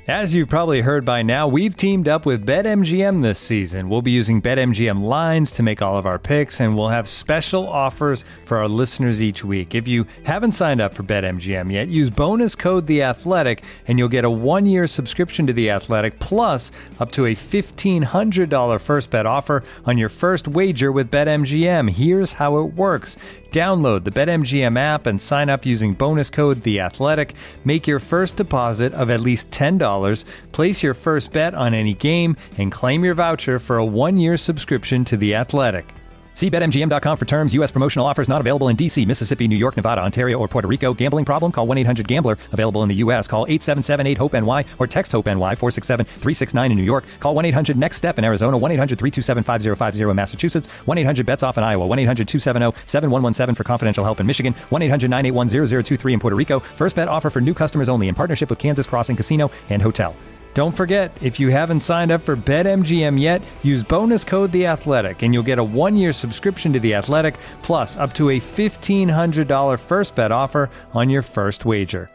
As you've probably heard by now, we've teamed up with BetMGM this season. We'll be using BetMGM lines to make all of our picks, and we'll have special offers for our listeners each week. If you haven't signed up for BetMGM yet, use bonus code The Athletic, and you'll get a 1-year subscription to The Athletic, plus up to a $1,500 first bet offer on your first wager with BetMGM. Here's how it works. Download the BetMGM app and sign up using bonus code The Athletic. Make your first deposit of at least $10. Place your first bet on any game and claim your voucher for a 1-year subscription to The Athletic. See BetMGM.com for terms. U.S. promotional offers not available in D.C., Mississippi, New York, Nevada, Ontario, or Puerto Rico. Gambling problem? Call 1-800-GAMBLER. Available in the U.S. Call 877-8-HOPE-NY or text HOPE-NY 467-369 in New York. Call 1-800-NEXT-STEP in Arizona. 1-800-327-5050 in Massachusetts. 1-800-BETS-OFF in Iowa. 1-800-270-7117 for confidential help in Michigan. 1-800-981-0023 in Puerto Rico. First bet offer for new customers only in partnership with Kansas Crossing Casino and Hotel. Don't forget, if you haven't signed up for BetMGM yet, use bonus code The Athletic, and you'll get a 1-year subscription to The Athletic, plus up to a $1,500 first bet offer on your first wager.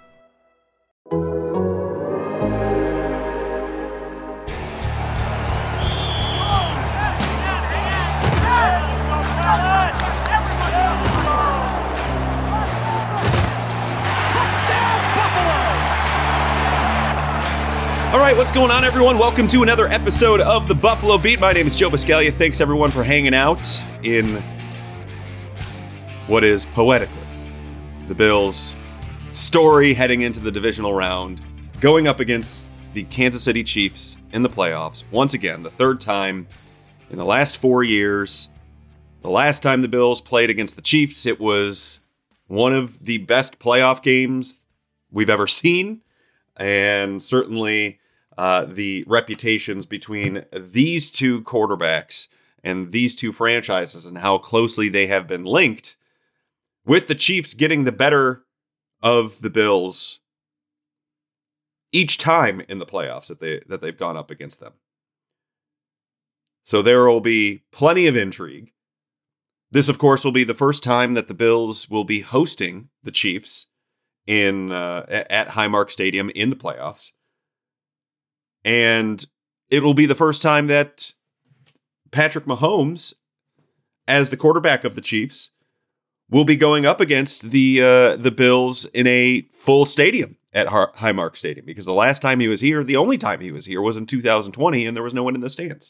All right, what's going on, everyone? Welcome to another episode of the Buffalo Beat. My name is Joe Buscaglia. Thanks, everyone, for hanging out in what is poetically the Bills' story heading into the divisional round, going up against the Kansas City Chiefs in the playoffs. Once again, the third time in the last 4 years. The last time the Bills played against the Chiefs, it was one of the best playoff games we've ever seen, and certainly the reputations between these two quarterbacks and these two franchises and how closely they have been linked, with the Chiefs getting the better of the Bills each time in the playoffs that they've gone up against them. So there will be plenty of intrigue. This, of course, will be the first time that the Bills will be hosting the Chiefs at Highmark Stadium in the playoffs. And it will be the first time that Patrick Mahomes, as the quarterback of the Chiefs, will be going up against the Bills in a full stadium at Highmark Stadium. Because the last time he was here, the only time he was here, was in 2020, and there was no one in the stands.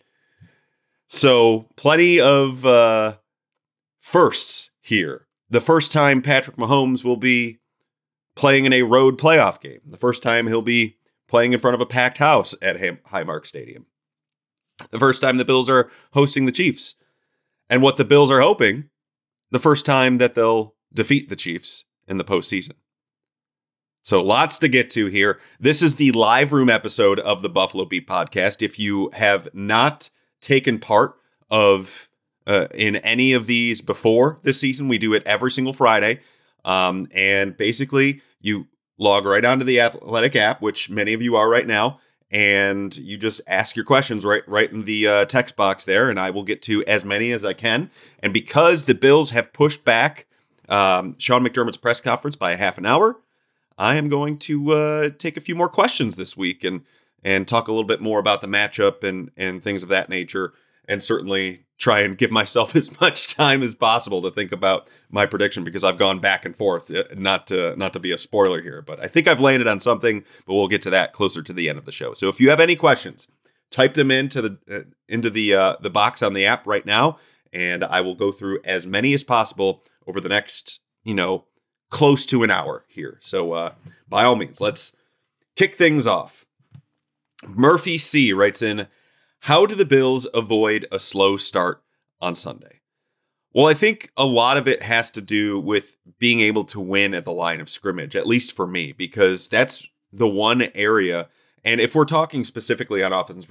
So plenty of firsts here. The first time Patrick Mahomes will be playing in a road playoff game. The first time he'll be playing in front of a packed house at Highmark Stadium. The first time the Bills are hosting the Chiefs. And what the Bills are hoping, the first time that they'll defeat the Chiefs in the postseason. So lots to get to here. This is the live room episode of the Buffalo Beat podcast. If you have not taken part of in any of these before this season, we do it every single Friday. And basically, you log right onto the Athletic app, which many of you are right now, and you just ask your questions right in the text box there, and I will get to as many as I can. And because the Bills have pushed back Sean McDermott's press conference by a half an hour, I am going to take a few more questions this week and talk a little bit more about the matchup and things of that nature, and certainly try and give myself as much time as possible to think about my prediction, because I've gone back and forth, not to be a spoiler here, but I think I've landed on something, but we'll get to that closer to the end of the show. So if you have any questions, type them into the box on the app right now, and I will go through as many as possible over the next, close to an hour here. So by all means, let's kick things off. Murphy C writes in, how do the Bills avoid a slow start on Sunday? Well, I think a lot of it has to do with being able to win at the line of scrimmage, at least for me, because that's the one area. And if we're talking specifically on offense,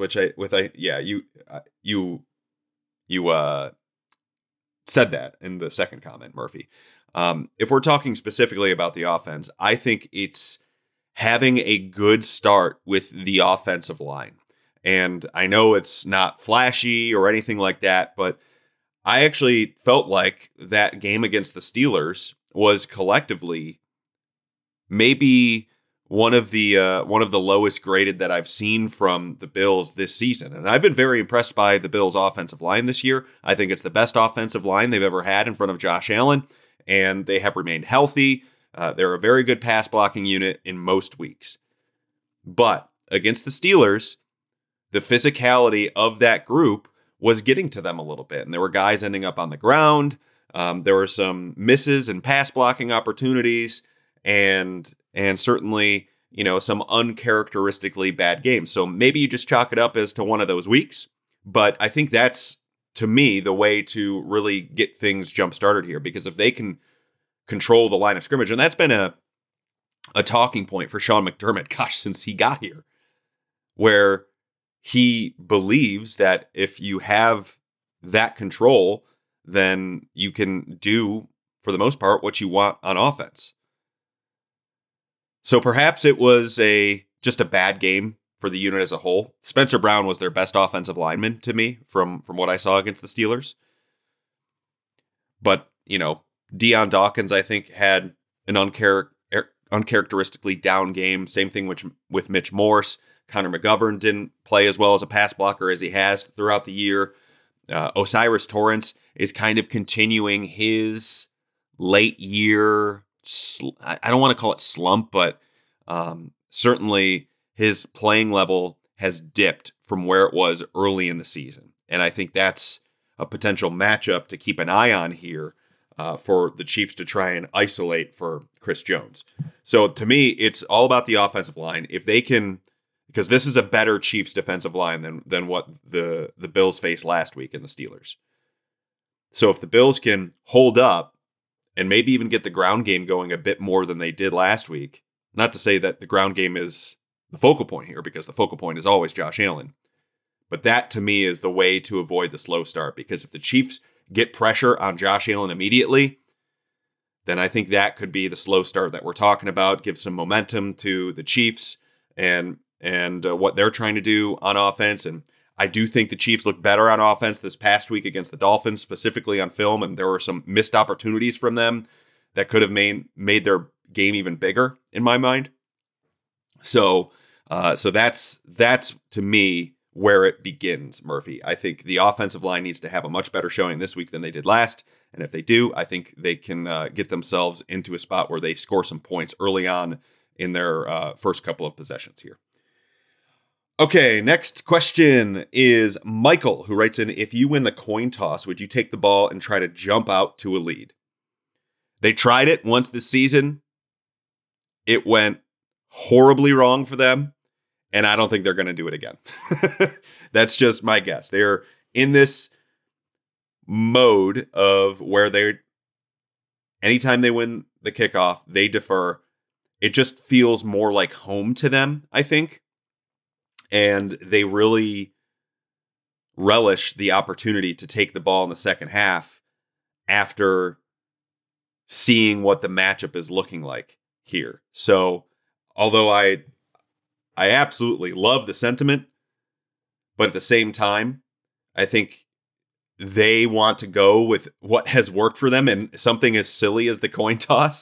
you said that in the second comment, Murphy. If we're talking specifically about the offense, I think it's having a good start with the offensive line. And I know it's not flashy or anything like that, but I actually felt like that game against the Steelers was collectively maybe one of the lowest graded that I've seen from the Bills this season. And I've been very impressed by the Bills' offensive line this year. I think it's the best offensive line they've ever had in front of Josh Allen, and they have remained healthy. They're a very good pass blocking unit in most weeks. But against the Steelers, the physicality of that group was getting to them a little bit. And there were guys ending up on the ground. There were some misses and pass blocking opportunities, and certainly, some uncharacteristically bad games. So maybe you just chalk it up as to one of those weeks. But I think that's, to me, the way to really get things jump started here. Because if they can control the line of scrimmage, and that's been a talking point for Sean McDermott, since he got here, where he believes that if you have that control, then you can do, for the most part, what you want on offense. So perhaps it was just a bad game for the unit as a whole. Spencer Brown was their best offensive lineman to me from what I saw against the Steelers. But, Deion Dawkins, I think, had an uncharacteristically down game. Same thing with Mitch Morse. Connor McGovern didn't play as well as a pass blocker as he has throughout the year. Osiris Torrance is kind of continuing his late year, I don't want to call it slump, but certainly his playing level has dipped from where it was early in the season. And I think that's a potential matchup to keep an eye on here for the Chiefs to try and isolate for Chris Jones. So to me, it's all about the offensive line. If they can, because this is a better Chiefs defensive line than what the Bills faced last week in the Steelers. So if the Bills can hold up and maybe even get the ground game going a bit more than they did last week, not to say that the ground game is the focal point here, because the focal point is always Josh Allen. But that, to me, is the way to avoid the slow start, because if the Chiefs get pressure on Josh Allen immediately, then I think that could be the slow start that we're talking about, give some momentum to the Chiefs and what they're trying to do on offense. And I do think the Chiefs look better on offense this past week against the Dolphins, specifically on film, and there were some missed opportunities from them that could have made their game even bigger in my mind. So that's to me where it begins, Murphy. I think the offensive line needs to have a much better showing this week than they did last. And if they do, I think they can get themselves into a spot where they score some points early on in their first couple of possessions here. Okay, next question is Michael, who writes in, if you win the coin toss, would you take the ball and try to jump out to a lead? They tried it once this season. It went horribly wrong for them, and I don't think they're going to do it again. That's just my guess. They're in this mode of where anytime they win the kickoff, they defer. It just feels more like home to them, I think. And they really relish the opportunity to take the ball in the second half after seeing what the matchup is looking like here. So, although I absolutely love the sentiment, but at the same time, I think they want to go with what has worked for them, and something as silly as the coin toss.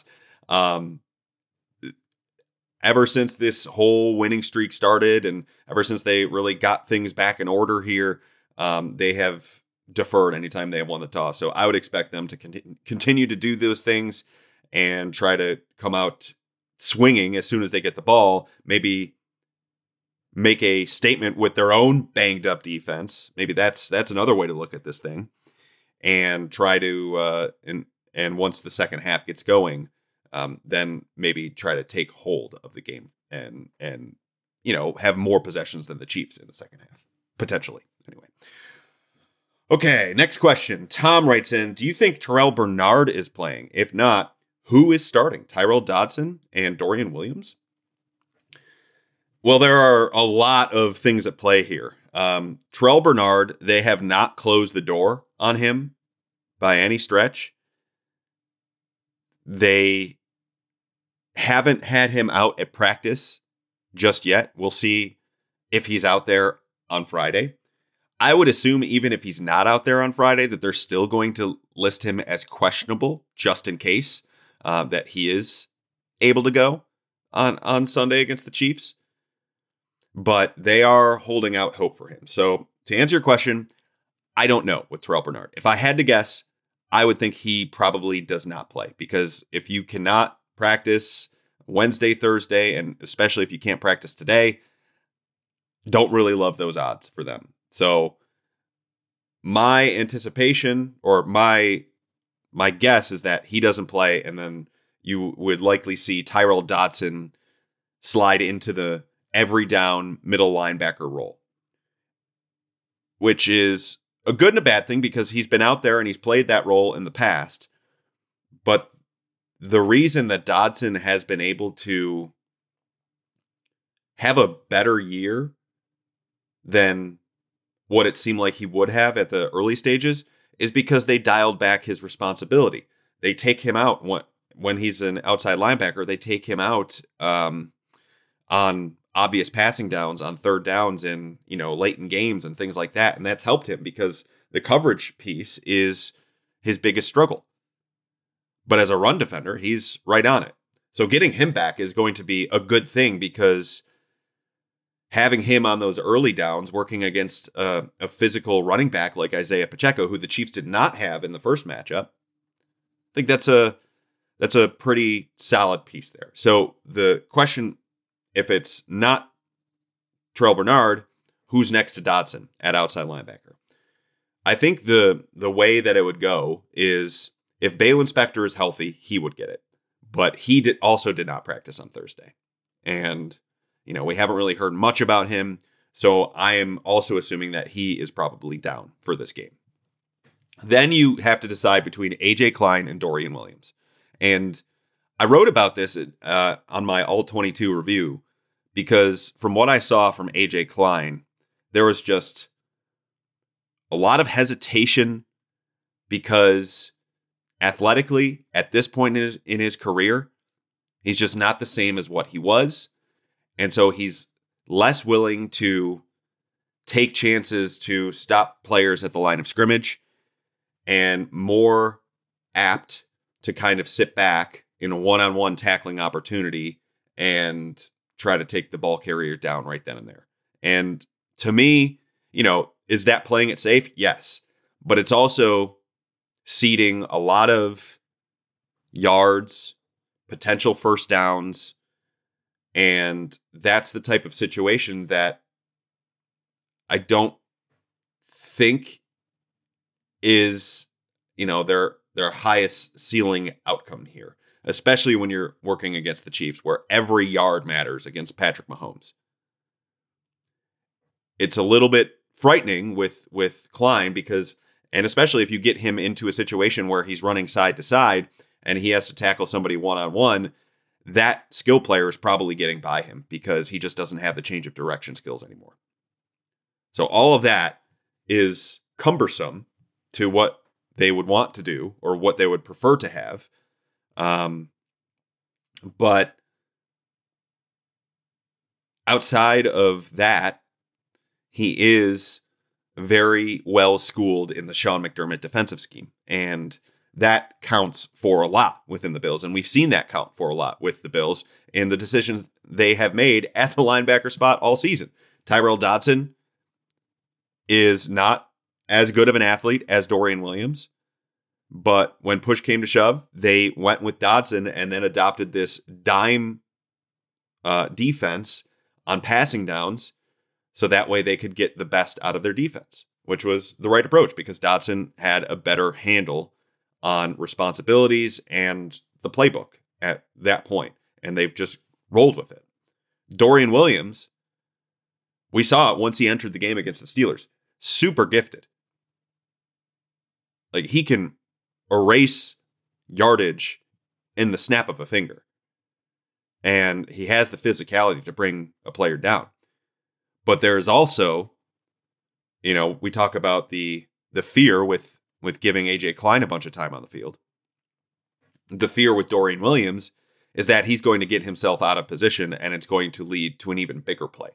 Ever since this whole winning streak started, and ever since they really got things back in order here, they have deferred anytime they have won the toss. So I would expect them to continue to do those things and try to come out swinging as soon as they get the ball. Maybe make a statement with their own banged up defense. Maybe that's another way to look at this thing, and try to and once the second half gets going, then maybe try to take hold of the game and have more possessions than the Chiefs in the second half, potentially. Anyway. Okay, next question. Tom writes in, do you think Terrell Bernard is playing? If not, who is starting? Tyrel Dodson and Dorian Williams? Well, there are a lot of things at play here. Terrell Bernard, they have not closed the door on him by any stretch. They haven't had him out at practice just yet. We'll see if he's out there on Friday. I would assume even if he's not out there on Friday, that they're still going to list him as questionable just in case that he is able to go. on Sunday against the Chiefs, but they are holding out hope for him. So to answer your question, I don't know with Terrell Bernard. If I had to guess, I would think he probably does not play, because if you cannot practice Wednesday, Thursday, and especially if you can't practice today, don't really love those odds for them. So my anticipation, or my guess, is that he doesn't play, and then you would likely see Tyrel Dodson slide into the every down middle linebacker role, which is a good and a bad thing because he's been out there and he's played that role in the past. But the reason that Dodson has been able to have a better year than what it seemed like he would have at the early stages is because they dialed back his responsibility. They take him out when he's an outside linebacker. They take him out on obvious passing downs, on third downs, and late in games and things like that. And that's helped him because the coverage piece is his biggest struggle. But as a run defender, he's right on it. So getting him back is going to be a good thing, because having him on those early downs working against a physical running back like Isaiah Pacheco, who the Chiefs did not have in the first matchup, I think that's a pretty solid piece there. So the question, if it's not Terrell Bernard, who's next to Dodson at outside linebacker? I think the way that it would go is if Baylon Spector is healthy, he would get it. But he also did not practice on Thursday. And we haven't really heard much about him, so I am also assuming that he is probably down for this game. Then you have to decide between AJ Klein and Dorian Williams. And I wrote about this on my All-22 review, because from what I saw from AJ Klein, there was just a lot of hesitation, because athletically, at this point in his career, he's just not the same as what he was. And so he's less willing to take chances to stop players at the line of scrimmage, and more apt to kind of sit back in a one-on-one tackling opportunity and try to take the ball carrier down right then and there. And to me, is that playing it safe? Yes. But it's also ceding a lot of yards, potential first downs. And that's the type of situation that I don't think is, their highest ceiling outcome here, especially when you're working against the Chiefs, where every yard matters against Patrick Mahomes. It's a little bit frightening with Klein, and especially if you get him into a situation where he's running side to side and he has to tackle somebody one-on-one, that skill player is probably getting by him because he just doesn't have the change of direction skills anymore. So all of that is cumbersome to what they would want to do or what they would prefer to have. But outside of that, he is very well schooled in the Sean McDermott defensive scheme. And that counts for a lot within the Bills. And we've seen that count for a lot with the Bills in the decisions they have made at the linebacker spot all season. Tyrel Dodson is not as good of an athlete as Dorian Williams, but when push came to shove, they went with Dodson and then adopted this dime defense on passing downs, so that way they could get the best out of their defense, which was the right approach because Dodson had a better handle on responsibilities and the playbook at that point, and they've just rolled with it. Dorian Williams, we saw it once he entered the game against the Steelers, super gifted. Like, he can erase yardage in the snap of a finger, and he has the physicality to bring a player down. But there's also, we talk about the fear with giving AJ Klein a bunch of time on the field. The fear with Dorian Williams is that he's going to get himself out of position and it's going to lead to an even bigger play.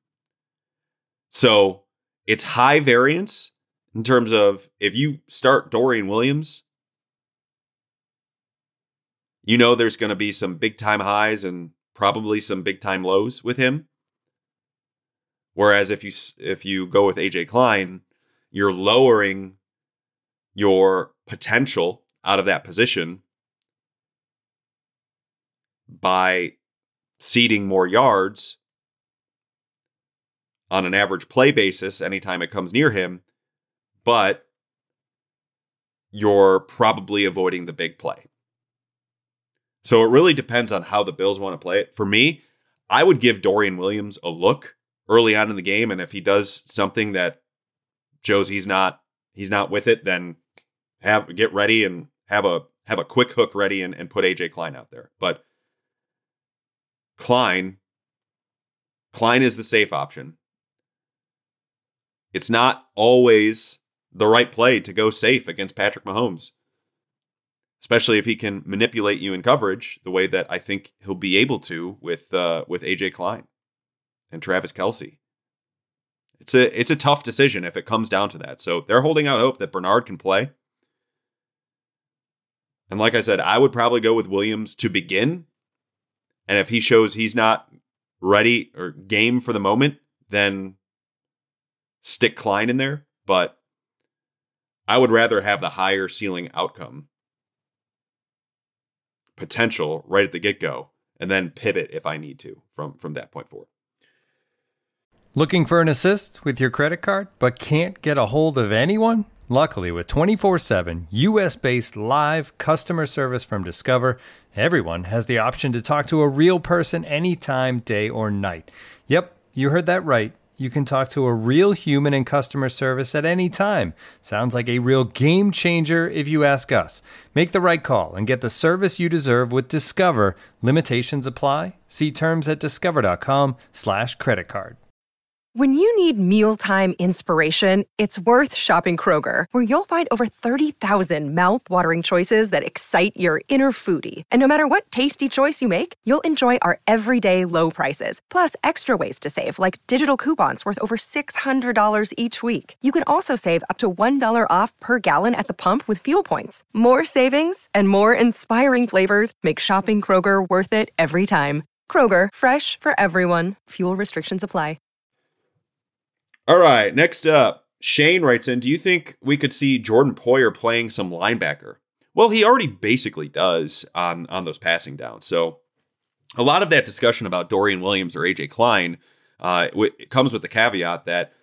So it's high variance in terms of if you start Dorian Williams, there's going to be some big time highs and probably some big time lows with him. Whereas if you go with AJ Klein, you're lowering your potential out of that position by ceding more yards on an average play basis anytime it comes near him, but you're probably avoiding the big play. So it really depends on how the Bills want to play it. For me, I would give Dorian Williams a look early on in the game, and if he does something that shows he's not with it, then get ready and have a quick hook ready and put AJ Klein out there. But Klein is the safe option. It's not always the right play to go safe against Patrick Mahomes, especially if he can manipulate you in coverage the way that I think he'll be able to with AJ Klein and Travis Kelce. It's a tough decision if it comes down to that. So they're holding out hope that Bernard can play. And like I said, I would probably go with Williams to begin. And if he shows he's not ready or game for the moment, then stick Klein in there. But I would rather have the higher ceiling outcome potential right at the get-go and then pivot if I need to from that point forward. Looking for an assist with your credit card but can't get a hold of anyone? Luckily, with 24/7 US-based live customer service from Discover, everyone has the option to talk to a real person anytime, day or night. Yep, you heard that right. You can talk to a real human in customer service at any time. Sounds like a real game changer if you ask us. Make the right call and get the service you deserve with Discover. Limitations apply. See terms at discover.com/creditcard. When you need mealtime inspiration, it's worth shopping Kroger, where you'll find over 30,000 mouth-watering choices that excite your inner foodie. And no matter what tasty choice you make, you'll enjoy our everyday low prices, plus extra ways to save, like digital coupons worth over $600 each week. You can also save up to $1 off per gallon at the pump with fuel points. More savings and more inspiring flavors make shopping Kroger worth it every time. Kroger, fresh for everyone. Fuel restrictions apply. All right, next up, Shane writes in, do you think we could see Jordan Poyer playing some linebacker? Well, he already basically does on those passing downs. So a lot of that discussion about Dorian Williams or AJ Klein it comes with the caveat that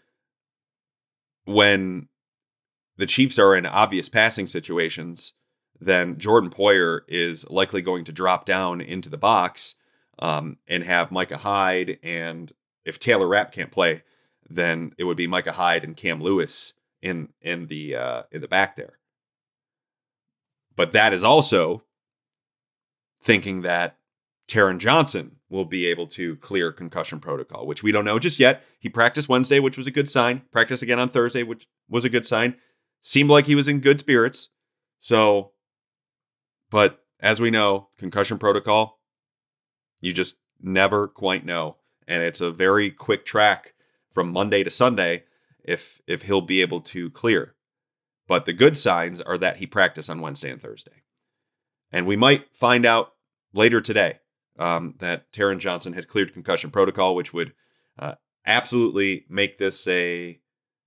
when the Chiefs are in obvious passing situations, then Jordan Poyer is likely going to drop down into the box and have Micah Hyde. And if Taylor Rapp can't play, then it would be Micah Hyde and Cam Lewis in the back there. But that is also thinking that Taron Johnson will be able to clear concussion protocol, which we don't know just yet. He practiced Wednesday, which was a good sign. Practiced again on Thursday, which was a good sign. Seemed like he was in good spirits. So, but as we know, concussion protocol, you just never quite know. And it's a very quick track from Monday to Sunday if he'll be able to clear. But the good signs are that he practiced on Wednesday and Thursday. And we might find out later today that Taron Johnson has cleared concussion protocol, which would absolutely make this a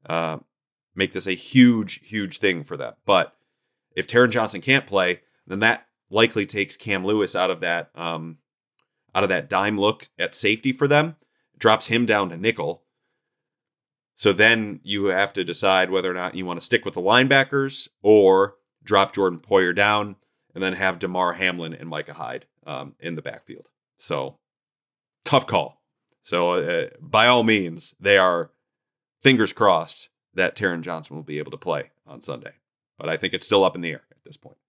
huge, huge thing for them. But if Taron Johnson can't play, then that likely takes Cam Lewis out of that dime look at safety for them, drops him down to nickel. So then you have to decide whether or not you want to stick with the linebackers or drop Jordan Poyer down and then have Damar Hamlin and Micah Hyde in the backfield. So tough call. So by all means, they are fingers crossed that Taron Johnson will be able to play on Sunday. But I think it's still up in the air at this point.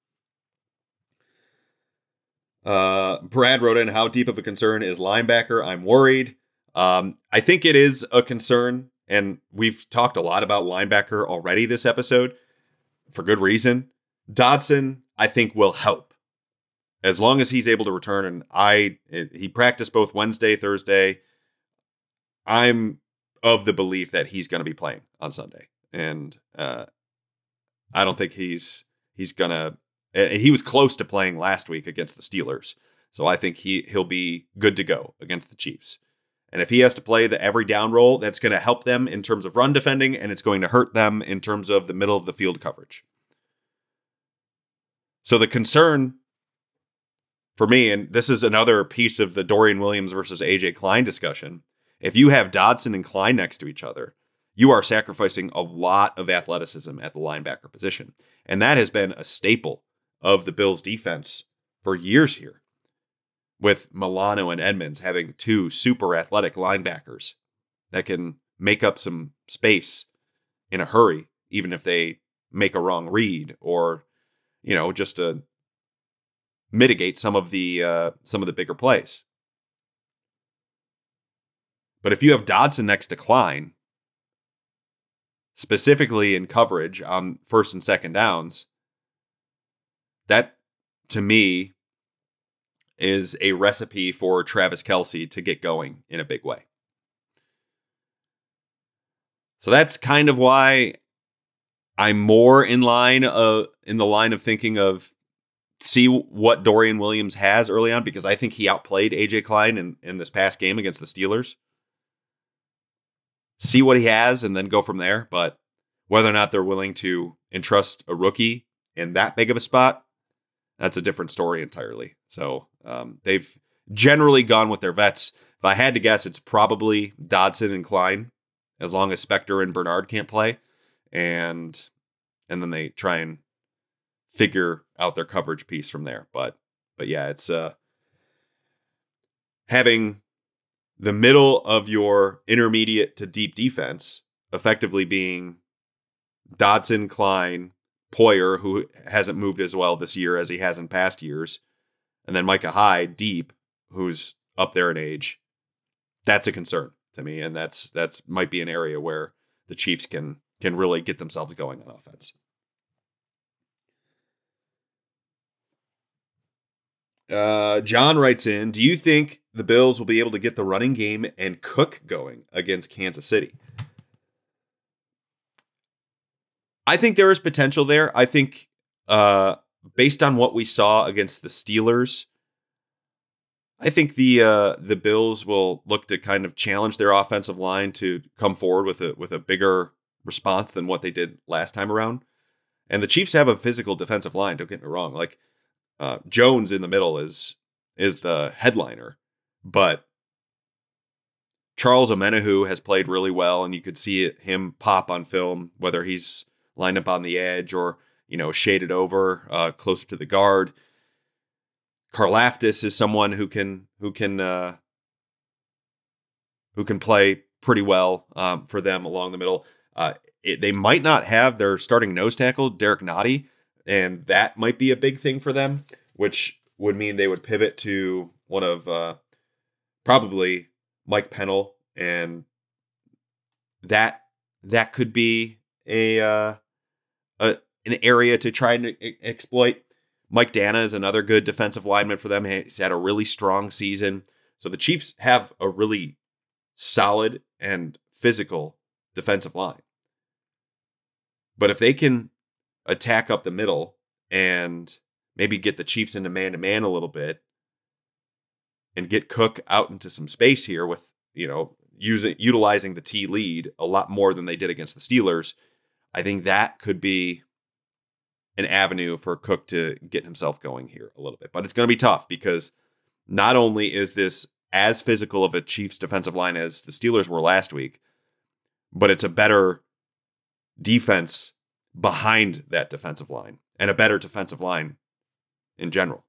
Brad wrote in, how deep of a concern is linebacker? I'm worried. I think it is a concern. And we've talked a lot about linebacker already this episode for good reason. Dodson, I think, will help as long as he's able to return. And he practiced both Wednesday, Thursday. I'm of the belief that he's going to be playing on Sunday. And I don't think he's going to. He was close to playing last week against the Steelers. So I think he'll be good to go against the Chiefs. And if he has to play the every down role, that's going to help them in terms of run defending, and it's going to hurt them in terms of the middle of the field coverage. So the concern for me, and this is another piece of the Dorian Williams versus AJ Klein discussion, if you have Dodson and Klein next to each other, you are sacrificing a lot of athleticism at the linebacker position. And that has been a staple of the Bills defense for years here, with Milano and Edmonds having two super athletic linebackers that can make up some space in a hurry, even if they make a wrong read or, just to mitigate some of the bigger plays. But if you have Dodson next to Klein, specifically in coverage on first and second downs, that to me is a recipe for Travis Kelce to get going in a big way. So that's kind of why I'm more in the line of thinking of see what Dorian Williams has early on, because I think he outplayed AJ Klein in this past game against the Steelers. See what he has and then go from there. But whether or not they're willing to entrust a rookie in that big of a spot, that's a different story entirely. So they've generally gone with their vets. If I had to guess, it's probably Dodson and Klein, as long as Spector and Bernard can't play. And then they try and figure out their coverage piece from there. But yeah, it's having the middle of your intermediate to deep defense effectively being Dodson, Klein, Poyer, who hasn't moved as well this year as he has in past years, and then Micah Hyde deep, who's up there in age. That's a concern to me, and that's might be an area where the Chiefs can really get themselves going on offense. John writes in, do you think the Bills will be able to get the running game and Cook going against Kansas City? I think there is potential there. I think based on what we saw against the Steelers, I think the Bills will look to kind of challenge their offensive line to come forward with a bigger response than what they did last time around. And the Chiefs have a physical defensive line, don't get me wrong. Like Jones in the middle is the headliner, but Charles Omenihu has played really well, and you could see him pop on film, whether he's lined up on the edge or, shaded over closer to the guard. Karlaftis is someone who can play pretty well for them along the middle. They might not have their starting nose tackle, Derek Nottie, and that might be a big thing for them, which would mean they would pivot to one of probably Mike Pennell, and that could be an area to try and exploit. Mike Dana is another good defensive lineman for them. He's had a really strong season. So the Chiefs have a really solid and physical defensive line. But if they can attack up the middle and maybe get the Chiefs into man-to-man a little bit and get Cook out into some space here with, utilizing the T lead a lot more than they did against the Steelers, I think that could be an avenue for Cook to get himself going here a little bit. But it's going to be tough because not only is this as physical of a Chiefs defensive line as the Steelers were last week, but it's a better defense behind that defensive line and a better defensive line in general.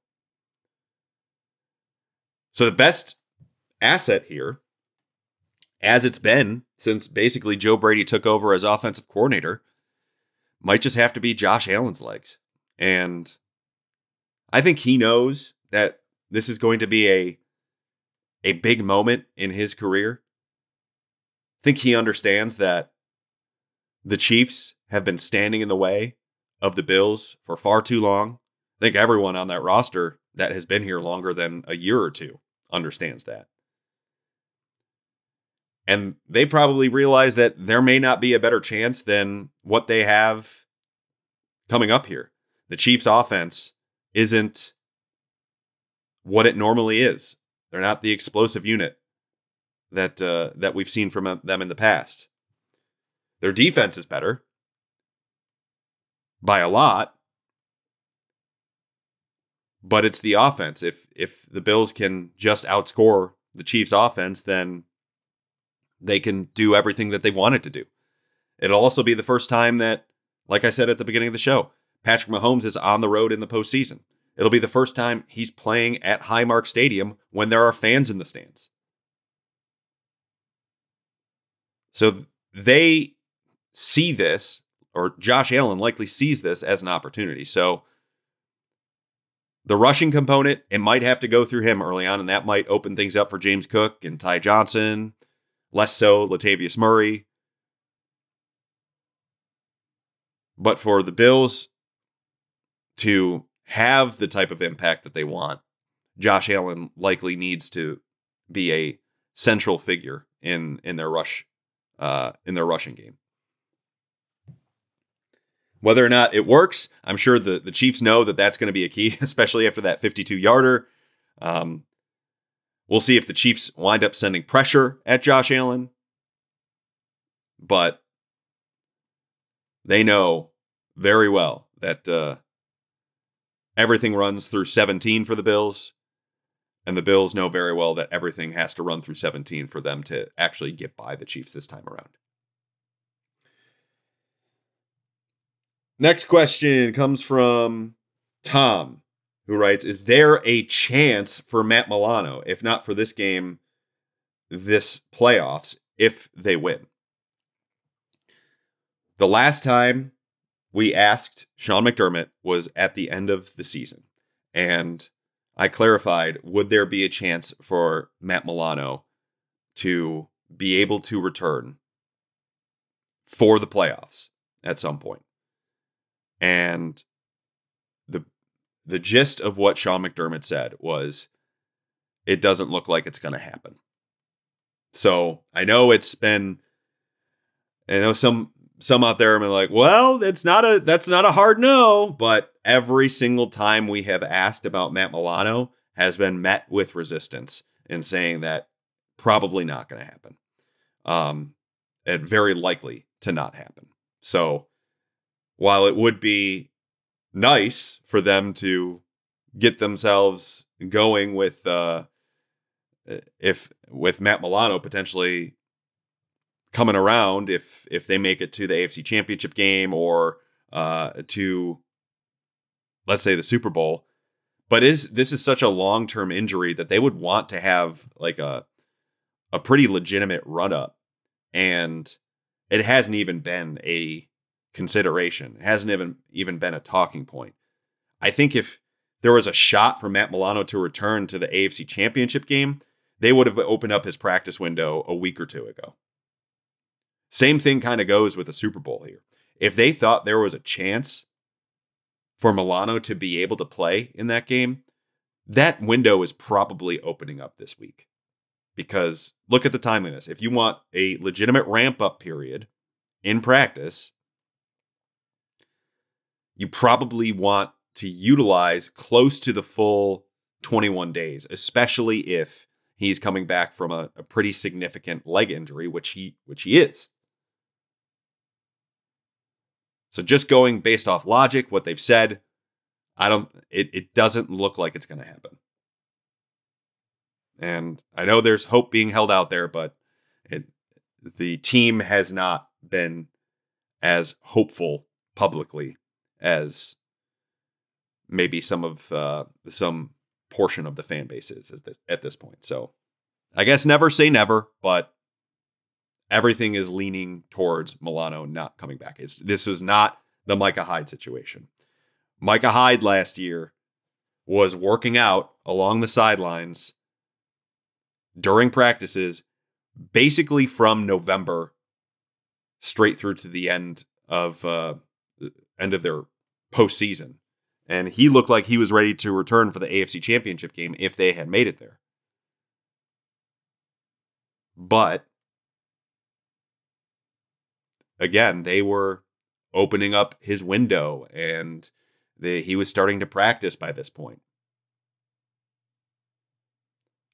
So the best asset here, as it's been since basically Joe Brady took over as offensive coordinator, might just have to be Josh Allen's legs. And I think he knows that this is going to be a big moment in his career. I think he understands that the Chiefs have been standing in the way of the Bills for far too long. I think everyone on that roster that has been here longer than a year or two understands that. And they probably realize that there may not be a better chance than what they have coming up here. The Chiefs offense isn't what it normally is. They're not the explosive unit that we've seen from them in the past. Their defense is better by a lot, but it's the offense. If the Bills can just outscore the Chiefs' offense, then they can do everything that they wanted to do. It'll also be the first time that, like I said at the beginning of the show, Patrick Mahomes is on the road in the postseason. It'll be the first time he's playing at Highmark Stadium when there are fans in the stands. So they see this, or Josh Allen likely sees this as an opportunity. So the rushing component, it might have to go through him early on, and that might open things up for James Cook and Ty Johnson, less so Latavius Murray. But for the Bills to have the type of impact that they want, Josh Allen likely needs to be a central figure in their rushing game. Whether or not it works, I'm sure the Chiefs know that that's going to be a key, especially after that 52-yarder. We'll see if the Chiefs wind up sending pressure at Josh Allen. But they know very well that everything runs through 17 for the Bills. And the Bills know very well that everything has to run through 17 for them to actually get by the Chiefs this time around. Next question comes from Tom, who writes, is there a chance for Matt Milano, if not for this game, this playoffs, if they win? The last time we asked Sean McDermott was at the end of the season. And I clarified, would there be a chance for Matt Milano to be able to return for the playoffs at some point? And the gist of what Sean McDermott said was, it doesn't look like it's going to happen. So I know some out there are like, well, that's not a hard no, but every single time we have asked about Matt Milano has been met with resistance in saying that probably not going to happen. And very likely to not happen. So while it would be nice for them to get themselves going with Matt Milano potentially coming around if they make it to the AFC Championship game or to, let's say, the Super Bowl. But this is such a long-term injury that they would want to have like a pretty legitimate run-up. And it hasn't even been a consideration. It hasn't even been a talking point. I think if there was a shot for Matt Milano to return to the AFC Championship game, they would have opened up his practice window a week or two ago. Same thing kind of goes with the Super Bowl here. If they thought there was a chance for Milano to be able to play in that game, that window is probably opening up this week. Because look at the timeliness. If you want a legitimate ramp-up period in practice, you probably want to utilize close to the full 21 days, especially if he's coming back from a pretty significant leg injury, which he is. So just going based off logic, what they've said, it doesn't look like it's going to happen. And I know there's hope being held out there, but the team has not been as hopeful publicly as maybe some portion of the fan base is at this point. So I guess never say never, but everything is leaning towards Milano not coming back. This is not the Micah Hyde situation. Micah Hyde last year was working out along the sidelines during practices, basically from November straight through to the end of their postseason. And he looked like he was ready to return for the AFC Championship game if they had made it there. But again, they were opening up his window and he was starting to practice by this point.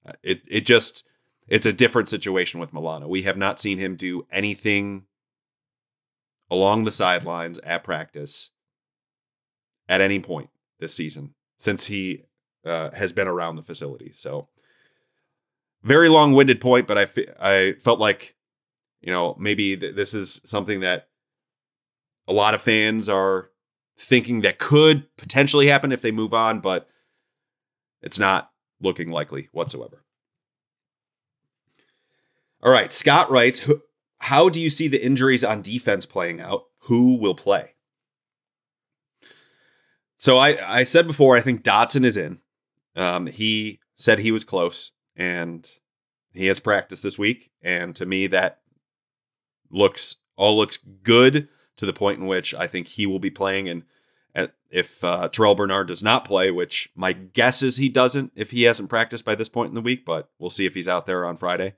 It's a different situation with Milano. We have not seen him do anything along the sidelines at practice at any point this season since he has been around the facility. So very long-winded point, but I felt like, maybe this is something that a lot of fans are thinking that could potentially happen if they move on, but it's not looking likely whatsoever. All right, Scott writes, how do you see the injuries on defense playing out? Who will play? So I said before, I think Dotson is in. He said he was close, and he has practiced this week. And to me, that looks good to the point in which I think he will be playing. And if Terrell Bernard does not play, which my guess is he doesn't if he hasn't practiced by this point in the week, but we'll see if he's out there on Friday,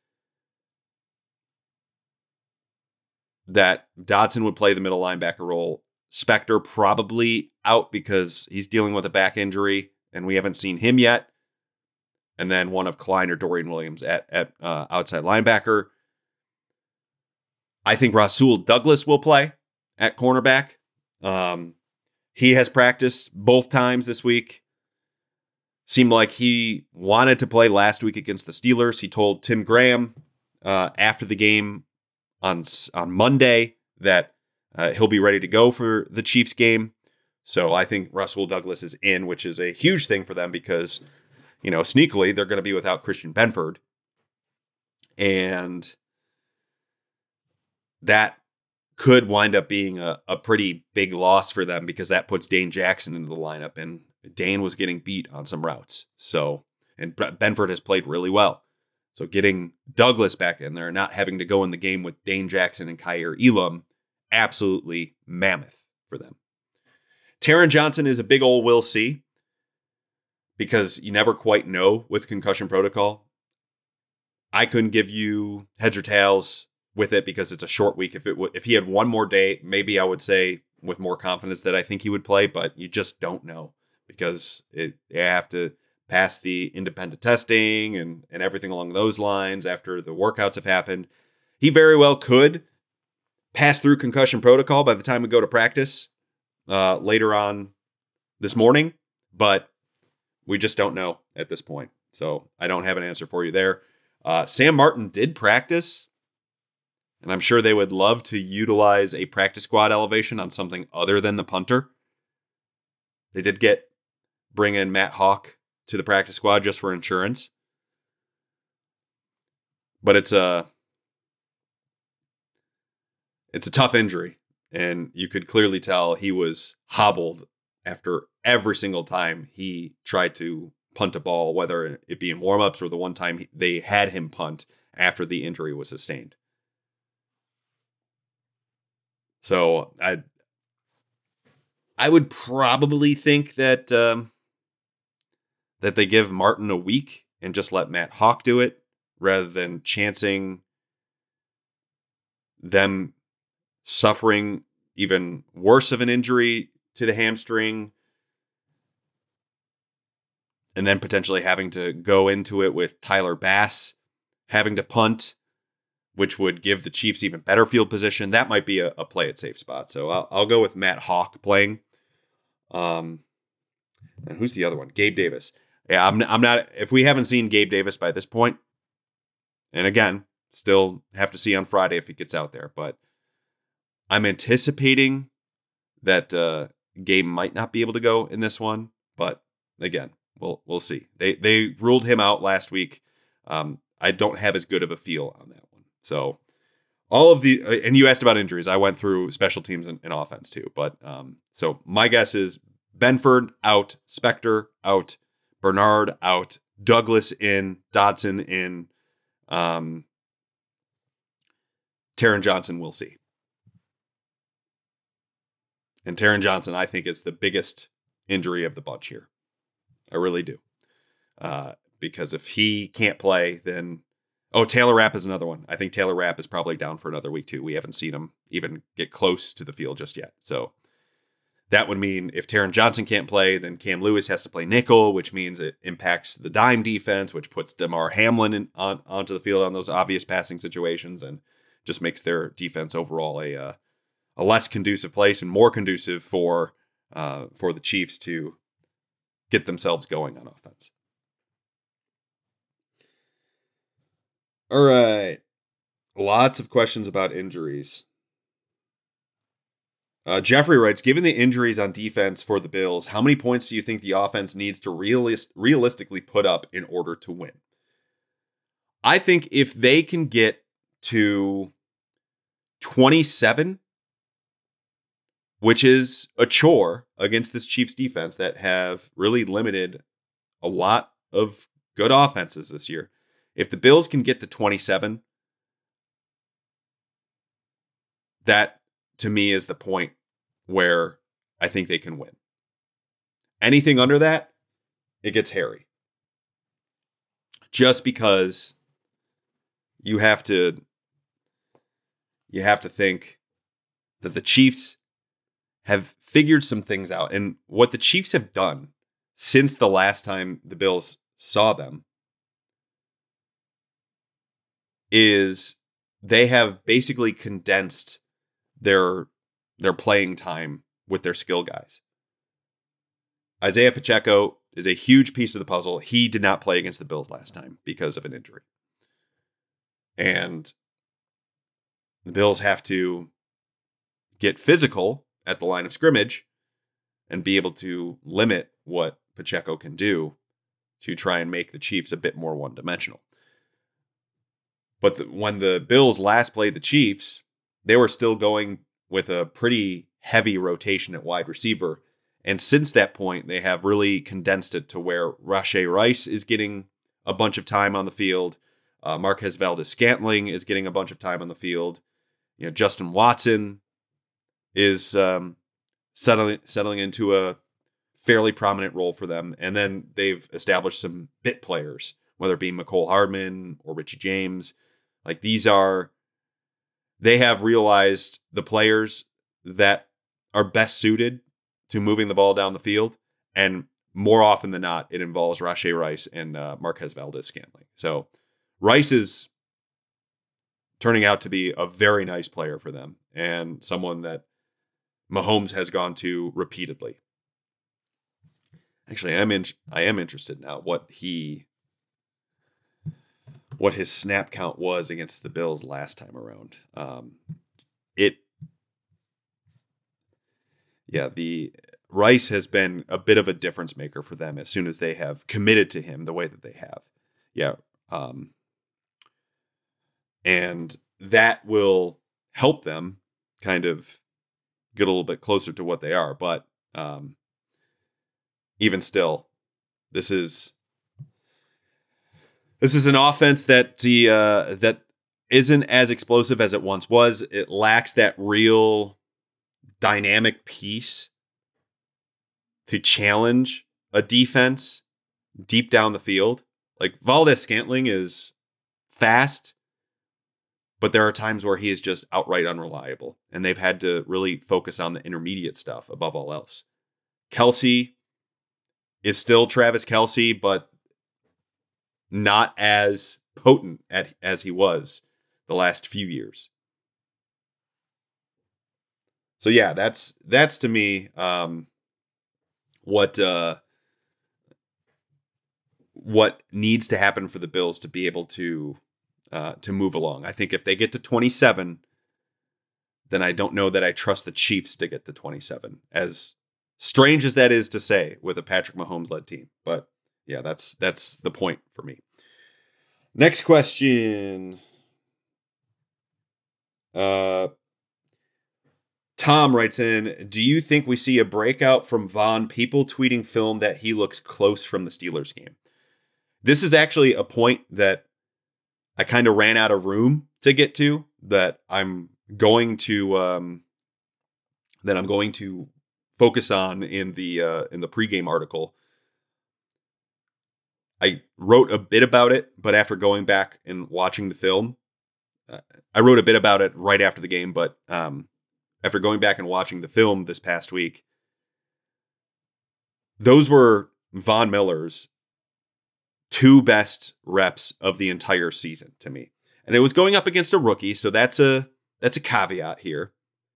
that Dotson would play the middle linebacker role. Spector probably out because he's dealing with a back injury and we haven't seen him yet. And then one of Klein or Dorian Williams at outside linebacker. I think Rasul Douglas will play at cornerback. He has practiced both times this week. Seemed like he wanted to play last week against the Steelers. He told Tim Graham after the game on Monday that he'll be ready to go for the Chiefs game. So I think Rasul Douglas is in, which is a huge thing for them because, sneakily, they're going to be without Christian Benford. And that could wind up being a pretty big loss for them because that puts Dane Jackson into the lineup. And Dane was getting beat on some routes. And Benford has played really well. So getting Douglas back in there, not having to go in the game with Dane Jackson and Kaiir Elam, absolutely mammoth for them. Taron Johnson is a big old we'll see because you never quite know with concussion protocol. I couldn't give you heads or tails with it because it's a short week. If he had one more day, maybe I would say with more confidence that I think he would play, but you just don't know because you have to pass the independent testing and everything along those lines after the workouts have happened. He very well could pass through concussion protocol by the time we go to practice later on this morning, but we just don't know at this point. So I don't have an answer for you there. Sam Martin did practice, and I'm sure they would love to utilize a practice squad elevation on something other than the punter. They did bring in Matt Hawk to the practice squad just for insurance. But it's a tough injury, and you could clearly tell he was hobbled after every single time he tried to punt a ball, whether it be in warmups or the one time they had him punt after the injury was sustained. So I would probably think that that they give Martin a week and just let Matt Hawk do it rather than chancing them suffering even worse of an injury to the hamstring and then potentially having to go into it with Tyler Bass having to punt, which would give the Chiefs even better field position. That might be a play it safe spot. So I'll go with Matt Hawk playing. And who's the other one? Gabe Davis. Yeah, I'm not. If we haven't seen Gabe Davis by this point, and again, still have to see on Friday if he gets out there, but I'm anticipating that Gabe might not be able to go in this one. But again, we'll see. They ruled him out last week. I don't have as good of a feel on that one. So all of the and you asked about injuries. I went through special teams and offense too. But so my guess is Benford out, Spector out, Bernard out, Douglas in, Dotson in, Taron Johnson we'll see. And Taron Johnson, I think, is the biggest injury of the bunch here. I really do. Because if he can't play, then... Oh, Taylor Rapp is another one. I think Taylor Rapp is probably down for another week, too. We haven't seen him even get close to the field just yet. So that would mean if Taron Johnson can't play, then Cam Lewis has to play nickel, which means it impacts the dime defense, which puts Damar Hamlin onto the field on those obvious passing situations and just makes their defense overall a less conducive place and more conducive for the Chiefs to get themselves going on offense. All right. Lots of questions about injuries. Jeffrey writes, given the injuries on defense for the Bills, how many points do you think the offense needs to realistically put up in order to win? I think if they can get to 27, which is a chore against this Chiefs defense that have really limited a lot of good offenses this year. If the Bills can get to 27, that to me is the point where I think they can win. Anything under that, it gets hairy. Just because you have to think that the Chiefs have figured some things out. And what the Chiefs have done since the last time the Bills saw them is they have basically condensed their playing time with their skill guys. Isaiah Pacheco is a huge piece of the puzzle. He did not play against the Bills last time because of an injury. And the Bills have to get physical at the line of scrimmage and be able to limit what Pacheco can do to try and make the Chiefs a bit more one-dimensional. But when the Bills last played the Chiefs, they were still going with a pretty heavy rotation at wide receiver. And since that point, they have really condensed it to where Rashee Rice is getting a bunch of time on the field. Marquez Valdes-Scantling is getting a bunch of time on the field. You know, Justin Watson is settling into a fairly prominent role for them. And then they've established some bit players, whether it be Mecole Hardman or Richie James. Like they have realized the players that are best suited to moving the ball down the field. And more often than not, it involves Rashee Rice and Marquez Valdes-Scantling. So Rice is turning out to be a very nice player for them and someone that Mahomes has gone to repeatedly. Actually, I am interested now what his snap count was against the Bills last time around. The Rice has been a bit of a difference maker for them as soon as they have committed to him the way that they have. Yeah. And that will help them kind of get a little bit closer to what they are. But even still, this is an offense that that isn't as explosive as it once was. It lacks that real dynamic piece to challenge a defense deep down the field. Like Valdes-Scantling is fast, but there are times where he is just outright unreliable, and they've had to really focus on the intermediate stuff above all else. Kelce is still Travis Kelce, but not as potent as he was the last few years. So yeah, that's to me what needs to happen for the Bills to be able to move along. I think if they get to 27, then I don't know that I trust the Chiefs to get to 27. As strange as that is to say with a Patrick Mahomes-led team. But yeah, that's the point for me. Next question. Tom writes in, do you think we see a breakout from Von, people tweeting film that he looks close from the Steelers game? This is actually a point that I kind of ran out of room to get to, that I'm going to focus on in the pregame article. I wrote a bit about it, but after going back and watching the film, I wrote a bit about it right after the game, but after going back and watching the film this past week, those were Von Miller's 2 best reps of the entire season to me. And it was going up against a rookie, so that's a caveat here.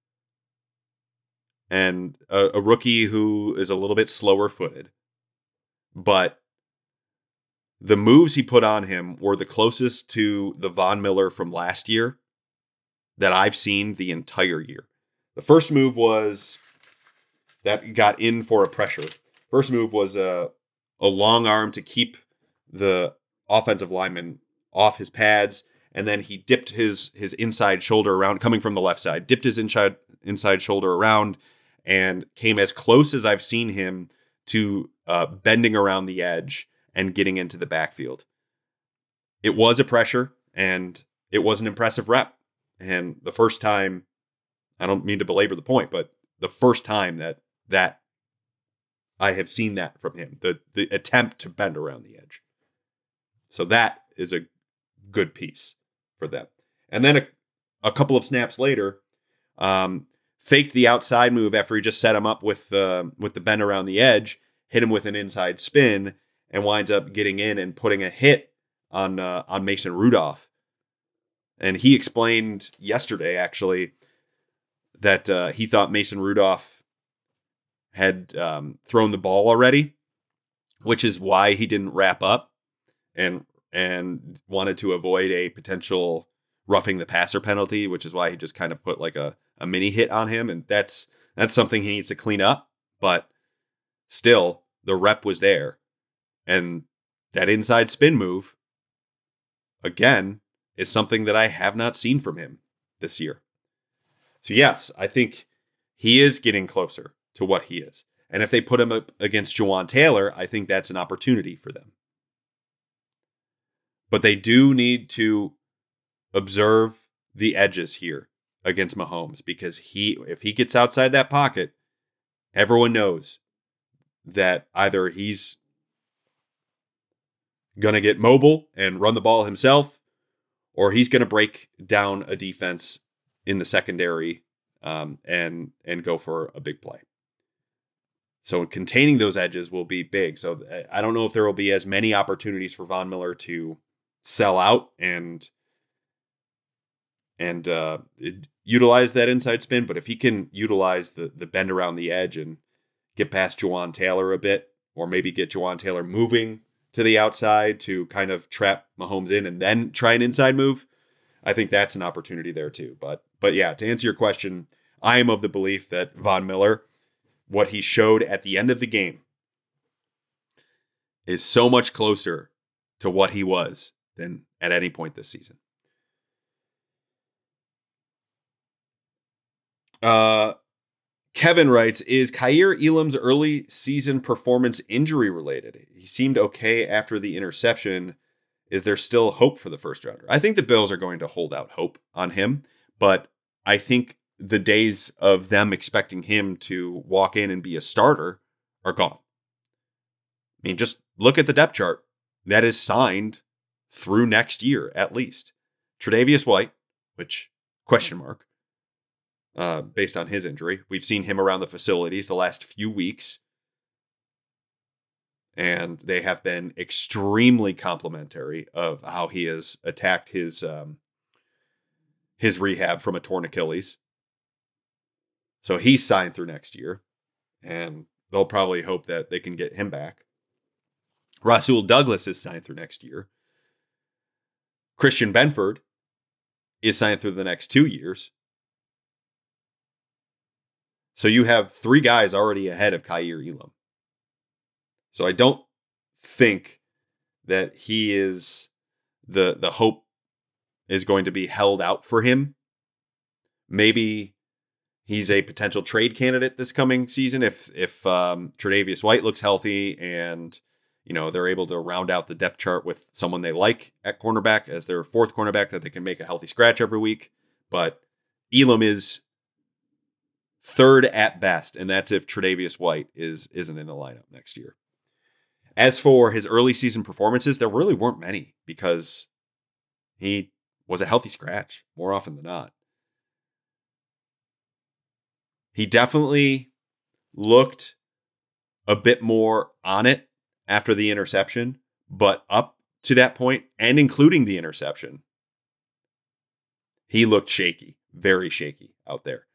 And a rookie who is a little bit slower footed. But the moves he put on him were the closest to the Von Miller from last year that I've seen the entire year. The first move was that got in for a pressure. First move was a long arm to keep the offensive lineman off his pads, and then he dipped his inside shoulder around, coming from the left side, dipped his inside shoulder around, and came as close as I've seen him to bending around the edge and getting into the backfield. It was a pressure, and it was an impressive rep. And the first time, I don't mean to belabor the point, but the first time that I have seen that from him, the attempt to bend around the edge. So that is a good piece for them. And then a couple of snaps later, faked the outside move after he just set him up with the bend around the edge, hit him with an inside spin, and winds up getting in and putting a hit on Mason Rudolph. And he explained yesterday, actually, that he thought Mason Rudolph had thrown the ball already, which is why he didn't wrap up and wanted to avoid a potential roughing the passer penalty, which is why he just kind of put like a mini hit on him. And that's something he needs to clean up. But still, the rep was there. And that inside spin move, again, is something that I have not seen from him this year. So yes, I think he is getting closer to what he is. And if they put him up against Jawaan Taylor, I think that's an opportunity for them. But they do need to observe the edges here against Mahomes, because if he gets outside that pocket, everyone knows that either he's going to get mobile and run the ball himself, or he's going to break down a defense in the secondary and go for a big play. So containing those edges will be big. So I don't know if there will be as many opportunities for Von Miller to sell out and utilize that inside spin. But if he can utilize the bend around the edge and get past Jawaan Taylor a bit, or maybe get Jawaan Taylor moving to the outside to kind of trap Mahomes in and then try an inside move, I think that's an opportunity there too. But yeah, to answer your question, I am of the belief that Von Miller, what he showed at the end of the game, is so much closer to what he was than at any point this season. Kevin writes, is Kaiir Elam's early season performance injury related? He seemed okay after the interception. Is there still hope for the first rounder? I think the Bills are going to hold out hope on him, but I think the days of them expecting him to walk in and be a starter are gone. I mean, just look at the depth chart. That is signed through next year, at least. Tre'Davious White, which, question mark, based on his injury. We've seen him around the facilities the last few weeks, and they have been extremely complimentary of how he has attacked his rehab from a torn Achilles. So he's signed through next year, and they'll probably hope that they can get him back. Rasul Douglas is signed through next year. Christian Benford is signed through the next 2 years. So you have 3 guys already ahead of Kaiir Elam. So I don't think that he is the hope is going to be held out for him. Maybe he's a potential trade candidate this coming season if Tre'Davious White looks healthy and they're able to round out the depth chart with someone they like at cornerback as their 4th cornerback that they can make a healthy scratch every week. But Elam is 3rd at best, and that's if Tre'Davious White isn't in the lineup next year. As for his early season performances, there really weren't many because he was a healthy scratch more often than not. He definitely looked a bit more on it after the interception, but up to that point and including the interception, he looked shaky, very shaky out there.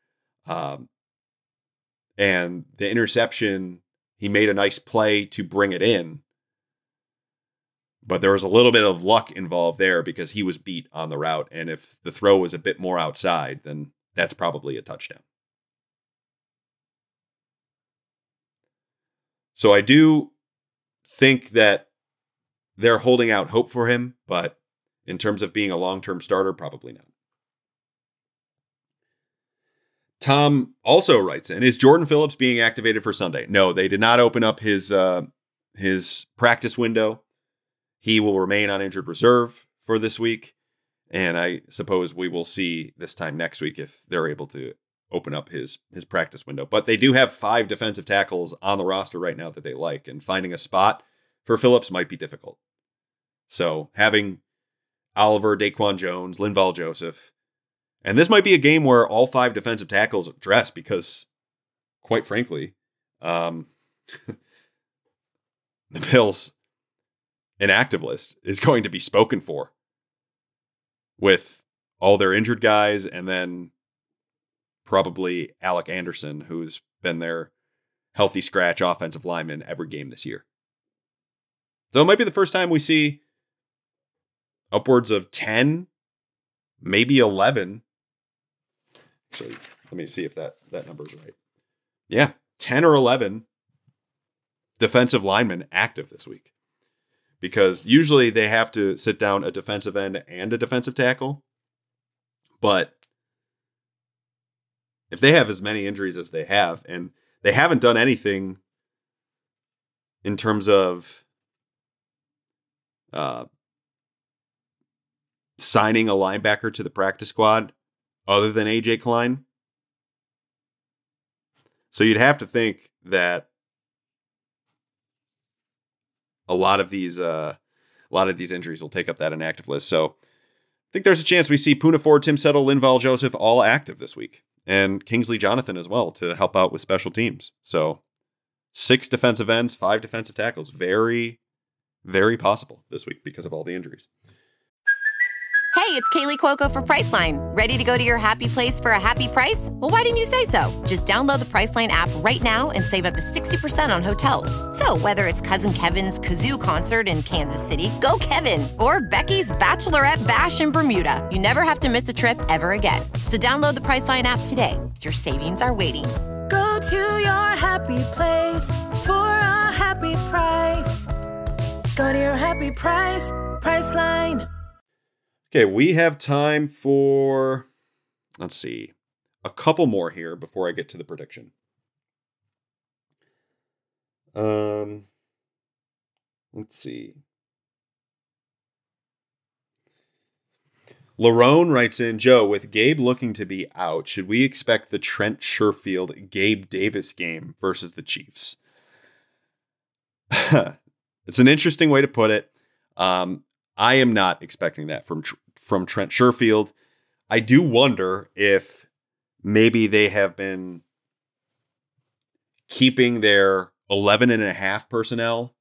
And the interception, he made a nice play to bring it in, but there was a little bit of luck involved there because he was beat on the route. And if the throw was a bit more outside, then that's probably a touchdown. So I do think that they're holding out hope for him, but in terms of being a long-term starter, probably not. Tom also writes in, is Jordan Phillips being activated for Sunday? No, they did not open up his practice window. He will remain on injured reserve for this week. And I suppose we will see this time next week if they're able to open up his practice window. But they do have 5 defensive tackles on the roster right now that they like. And finding a spot for Phillips might be difficult. So having Oliver, Daquan Jones, Linval Joseph, and this might be a game where all 5 defensive tackles dress because, quite frankly, the Bills' inactive list is going to be spoken for with all their injured guys and then probably Alec Anderson, who's been their healthy scratch offensive lineman every game this year. So it might be the first time we see upwards of 10, maybe 11. Actually, let me see if that number is right. Yeah, 10 or 11 defensive linemen active this week. Because usually they have to sit down a defensive end and a defensive tackle. But if they have as many injuries as they have, and they haven't done anything in terms of signing a linebacker to the practice squad other than AJ Klein. So you'd have to think that a lot of these injuries will take up that inactive list. So I think there's a chance we see Poona Ford, Tim Settle, Linval Joseph all active this week, and Kingsley Jonathan as well to help out with special teams. So 6 defensive ends, 5 defensive tackles, very, very possible this week because of all the injuries. Hey, it's Kaylee Cuoco for Priceline. Ready to go to your happy place for a happy price? Well, why didn't you say so? Just download the Priceline app right now and save up to 60% on hotels. So whether it's Cousin Kevin's Kazoo Concert in Kansas City, go Kevin, or Becky's Bachelorette Bash in Bermuda, you never have to miss a trip ever again. So download the Priceline app today. Your savings are waiting. Go to your happy place for a happy price. Go to your happy price, Priceline. Okay, we have time for, let's see, a couple more here before I get to the prediction. Let's see. Larone writes in, Joe, with Gabe looking to be out, should we expect the Trent Sherfield Gabe Davis game versus the Chiefs? It's an interesting way to put it. I am not expecting that from Trent Sherfield. I do wonder if maybe they have been keeping their 11.5 personnel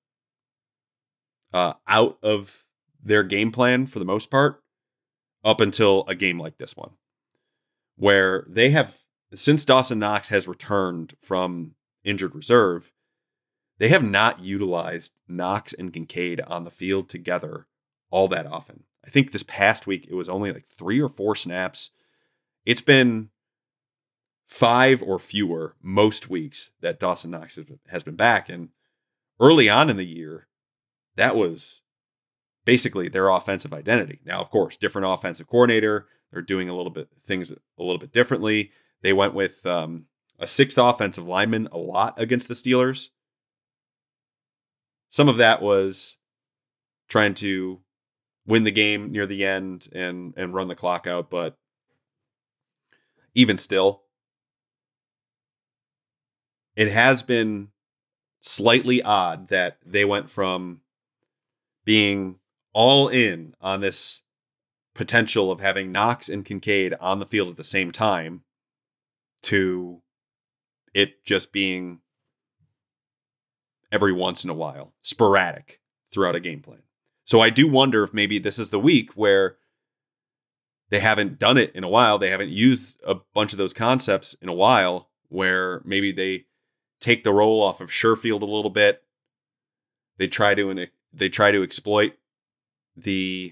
out of their game plan for the most part up until a game like this one, where they have, since Dawson Knox has returned from injured reserve, they have not utilized Knox and Kincaid on the field together all that often. I think this past week, it was only like 3 or 4 snaps. It's been 5 or fewer most weeks that Dawson Knox has been back. And early on in the year, that was basically their offensive identity. Now, of course, different offensive coordinator. They're doing things a little bit differently. They went with a 6th offensive lineman a lot against the Steelers. Some of that was trying to win the game near the end and run the clock out. But even still, it has been slightly odd that they went from being all in on this potential of having Knox and Kincaid on the field at the same time to it just being every once in a while, sporadic throughout a game plan. So I do wonder if maybe this is the week where they haven't done it in a while. They haven't used a bunch of those concepts in a while, where maybe they take the role off of Sherfield a little bit. They try to exploit the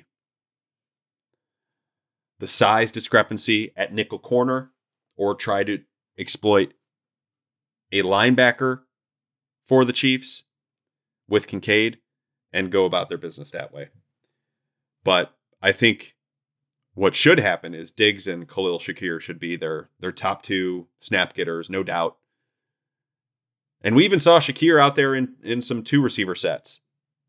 size discrepancy at nickel corner, or try to exploit a linebacker for the Chiefs with Kincaid and go about their business that way. But I think what should happen is Diggs and Khalil Shakir should be their top two snap getters, no doubt. And we even saw Shakir out there in some 2 receiver sets.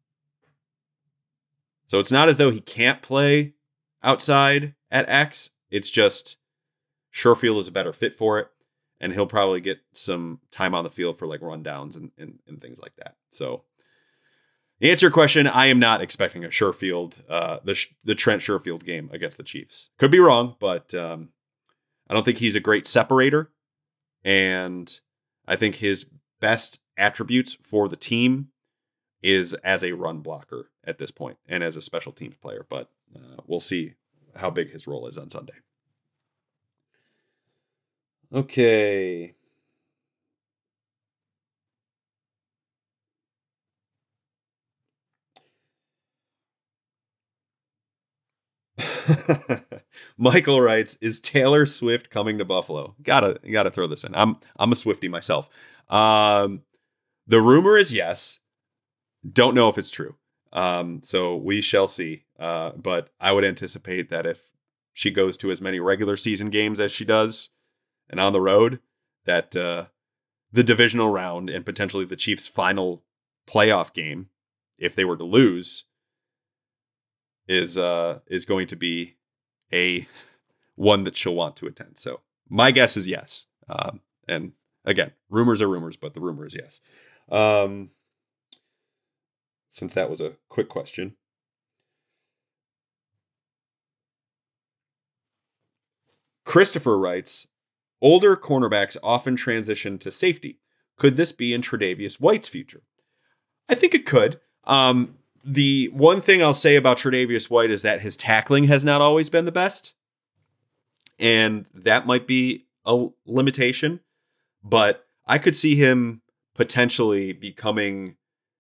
So it's not as though he can't play outside at X. It's just Sherfield is a better fit for it. And he'll probably get some time on the field for like rundowns and things like that. So to answer your question, I am not expecting a Sherfield, the Trent Sherfield game against the Chiefs. Could be wrong, but I don't think he's a great separator. And I think his best attributes for the team is as a run blocker at this point and as a special teams player. But we'll see how big his role is on Sunday. Okay. Michael writes, is Taylor Swift coming to Buffalo? Gotta throw this in. I'm a Swiftie myself. The rumor is yes. Don't know if it's true. So we shall see. But I would anticipate that if she goes to as many regular season games as she does and on the road, that the divisional round and potentially the Chiefs' final playoff game, if they were to lose, is going to be a one that she'll want to attend. So my guess is yes. And again, rumors are rumors, but the rumor is yes. Since that was a quick question. Christopher writes, older cornerbacks often transition to safety. Could this be in Tre'Davious White's future? I think it could. The one thing I'll say about Tre'Davious White is that his tackling has not always been the best. And that might be a limitation. But I could see him potentially becoming,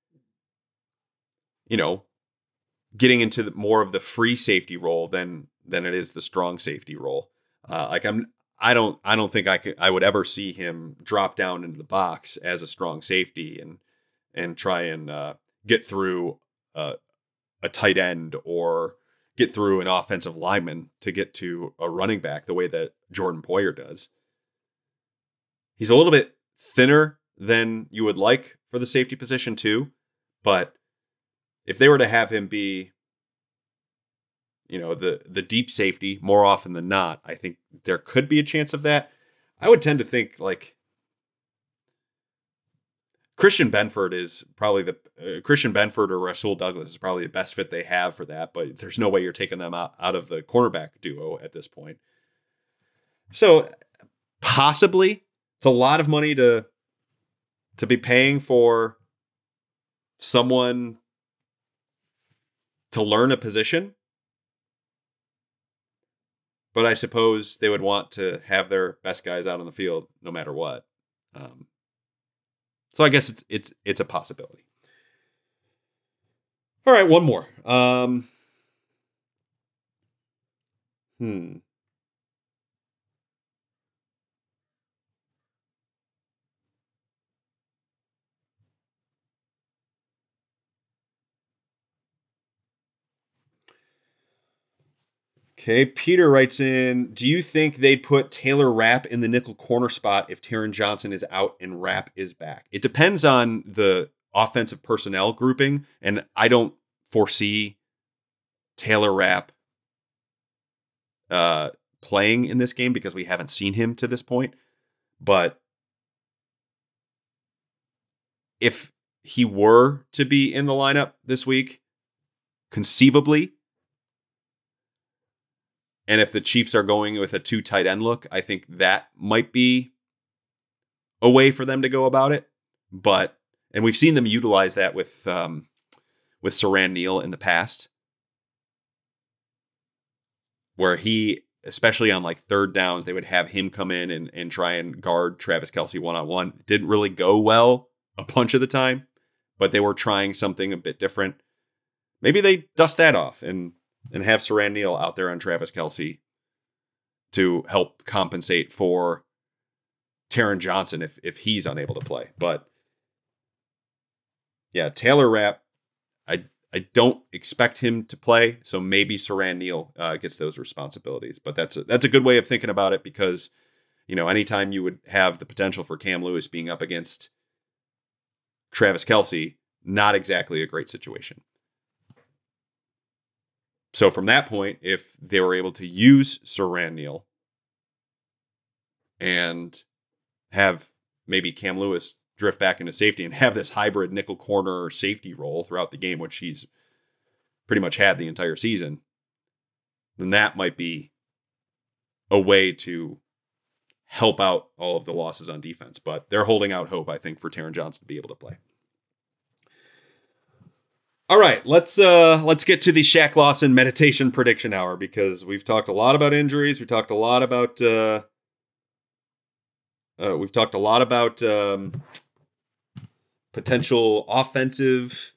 getting into more of the free safety role than it is the strong safety role. I don't think I would ever see him drop down into the box as a strong safety and try and get through a tight end or get through an offensive lineman to get to a running back the way that Jordan Poyer does. He's a little bit thinner than you would like for the safety position too, but if they were to have him be, the deep safety more often than not, I think there could be a chance of that. I would tend to think like Christian Benford or Rasul Douglas is probably the best fit they have for that, but there's no way you're taking them out of the cornerback duo at this point. So possibly it's a lot of money to be paying for someone to learn a position. But I suppose they would want to have their best guys out on the field no matter what. So I guess it's a possibility. All right, one more. Okay, Peter writes in, do you think they'd put Taylor Rapp in the nickel corner spot if Taron Johnson is out and Rapp is back? It depends on the offensive personnel grouping, and I don't foresee Taylor Rapp playing in this game because we haven't seen him to this point. But if he were to be in the lineup this week, conceivably, and if the Chiefs are going with a 2 tight end look, I think that might be a way for them to go about it. But And we've seen them utilize that with Siran Neal in the past, where he, especially on like third downs, they would have him come in and try and guard Travis Kelce one-on-one. It didn't really go well a bunch of the time, but they were trying something a bit different. Maybe they dust that off and have Siran Neal out there on Travis Kelce to help compensate for Taron Johnson if he's unable to play. But yeah, Taylor Rapp, I don't expect him to play, so maybe Siran Neal gets those responsibilities. But that's a good way of thinking about it, because anytime you would have the potential for Cam Lewis being up against Travis Kelce, not exactly a great situation. So from that point, if they were able to use Siran Neal and have maybe Cam Lewis drift back into safety and have this hybrid nickel corner safety role throughout the game, which he's pretty much had the entire season, then that might be a way to help out all of the losses on defense. But they're holding out hope, I think, for Taron Johnson to be able to play. All right, let's get to the Shaq Lawson meditation prediction hour, because we've talked a lot about injuries. We've talked a lot about potential offensive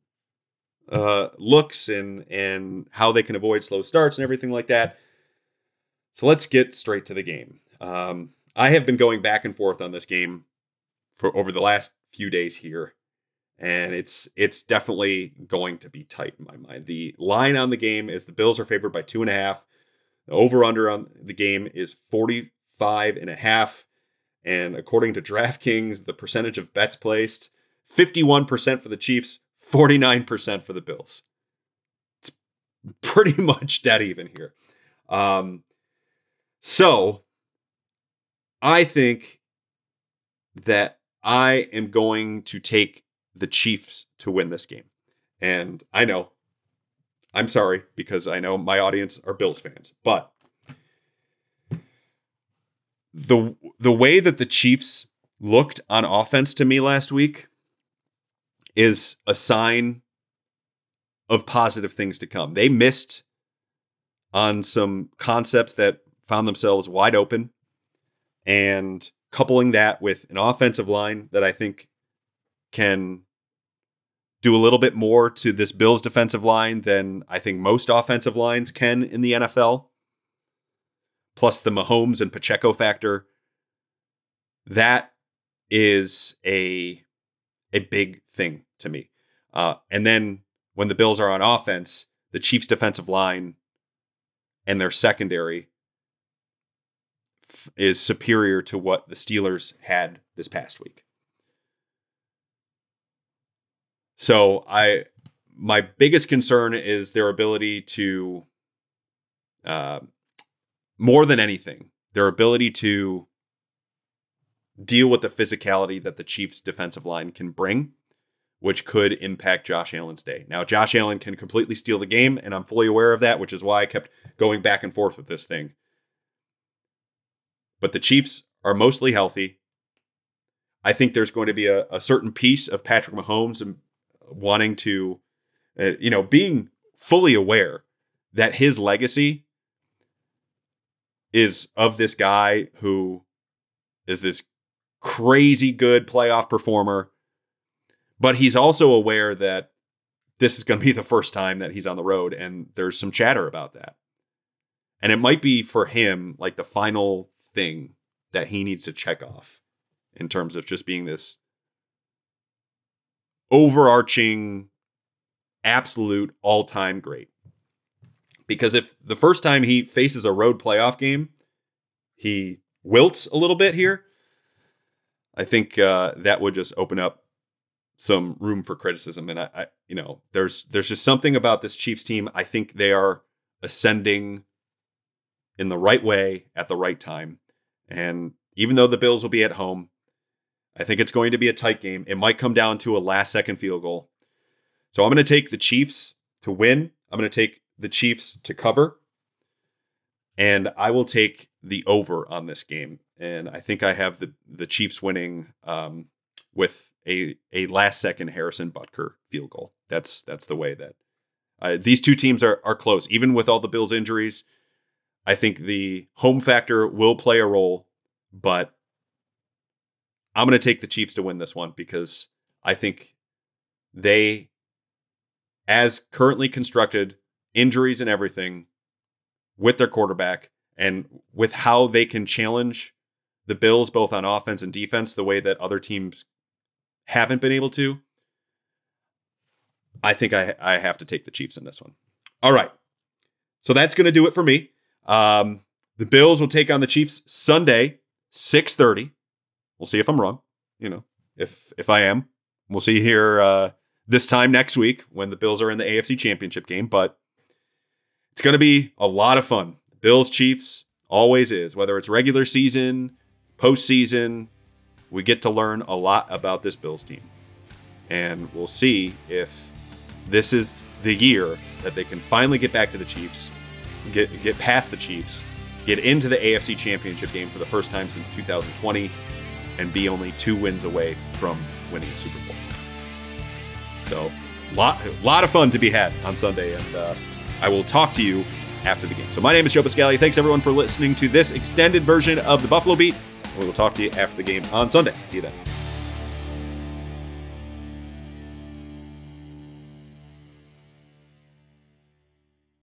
looks and how they can avoid slow starts and everything like that. So let's get straight to the game. I have been going back and forth on this game for over the last few days here, and it's definitely going to be tight in my mind. The line on the game is the Bills are favored by 2.5. The over-under on the game is 45.5. And according to DraftKings, the percentage of bets placed, 51% for the Chiefs, 49% for the Bills. It's pretty much dead even here. So I think that I am going to take the Chiefs to win this game. And I know, I'm sorry, because I know my audience are Bills fans, but the way that the Chiefs looked on offense to me last week is a sign of positive things to come. They missed on some concepts that found themselves wide open, and coupling that with an offensive line that I think can do a little bit more to this Bills defensive line than I think most offensive lines can in the NFL. Plus the Mahomes and Pacheco factor, that is a big thing to me. And then when the Bills are on offense, the Chiefs' defensive line and their secondary is superior to what the Steelers had this past week. So my biggest concern is their ability to, more than anything, their ability to deal with the physicality that the Chiefs' defensive line can bring, which could impact Josh Allen's day. Now, Josh Allen can completely steal the game, and I'm fully aware of that, which is why I kept going back and forth with this thing. But the Chiefs are mostly healthy. I think there's going to be a certain piece of Patrick Mahomes and wanting to, being fully aware that his legacy is of this guy who is this crazy good playoff performer, but he's also aware that this is going to be the first time that he's on the road, and there's some chatter about that. And it might be for him like the final thing that he needs to check off in terms of just being this overarching, absolute all-time great. Because if the first time he faces a road playoff game, he wilts a little bit here, I think that would just open up some room for criticism. And I there's just something about this Chiefs team. I think they are ascending in the right way at the right time. And even though the Bills will be at home, I think it's going to be a tight game. It might come down to a last-second field goal. So I'm going to take the Chiefs to win. I'm going to take the Chiefs to cover, and I will take the over on this game. And I think I have the Chiefs winning with a last-second Harrison Butker field goal. That's the way that these two teams are close. Even with all the Bills injuries, I think the home factor will play a role, but I'm going to take the Chiefs to win this one because I think they, as currently constructed, injuries and everything, with their quarterback and with how they can challenge the Bills both on offense and defense the way that other teams haven't been able to, I think I have to take the Chiefs in this one. All right. So that's going to do it for me. The Bills will take on the Chiefs Sunday, 6:30. We'll see if I'm wrong. If I am, we'll see here this time next week when the Bills are in the AFC Championship game. But it's going to be a lot of fun. Bills, Chiefs, always is. Whether it's regular season, postseason, we get to learn a lot about this Bills team. And we'll see if this is the year that they can finally get back to the Chiefs, get past the Chiefs, get into the AFC Championship game for the first time since 2020, and be only 2 wins away from winning a Super Bowl. So, lot of fun to be had on Sunday, and I will talk to you after the game. So my name is Joe Piscali. Thanks everyone for listening to this extended version of the Buffalo Beat. We will talk to you after the game on Sunday. See you then.